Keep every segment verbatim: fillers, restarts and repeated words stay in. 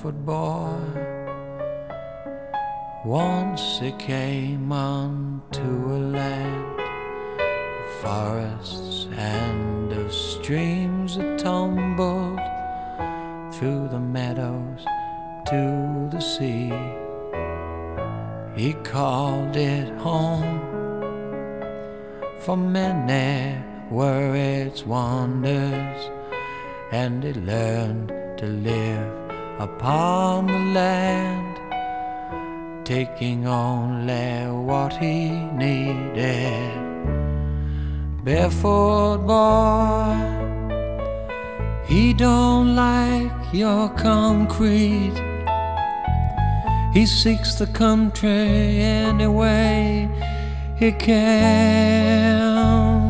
barefoot boy. Once he came unto a land of forests and of streams that tumbled through the meadows to the sea. He called it home, for many were its wonders, and he learned to live upon the land, taking only what he needed. Barefoot boy, he don't like your concrete. He seeks the country any way he can.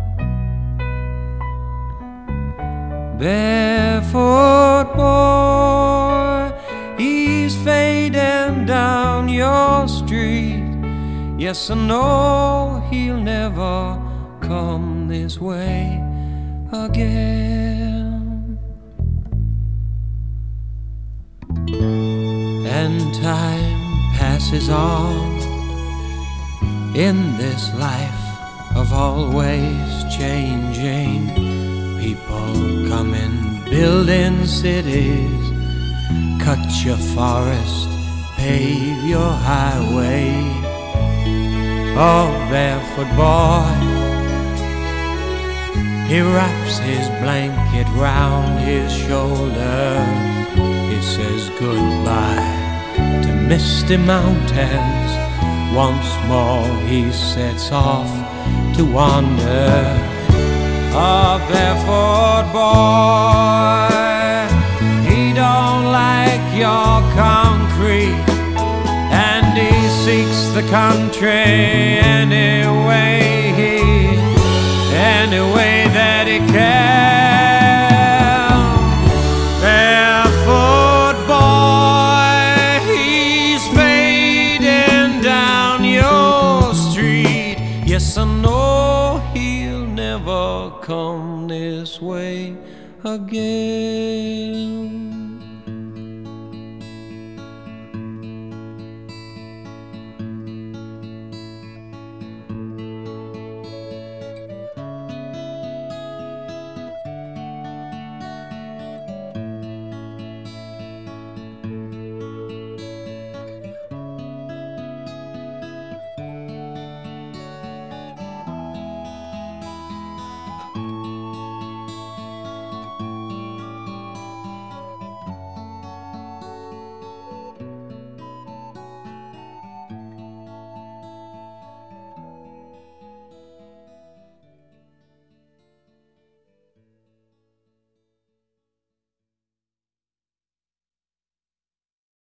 Barefoot boy, he's fading down your street. Yes, I know he'll never come this way again. And time passes on in this life of always changing. People come in building cities, cut your forest, pave your highway. Oh, barefoot boy, he wraps his blanket round his shoulder. He says goodbye to misty mountains. Once more he sets off to wander. Oh, barefoot boy, he don't like your concrete, and he seeks the country any way he, any way that he can. Barefoot boy, he's fading down your street. Yes, I know he'll never come this way again.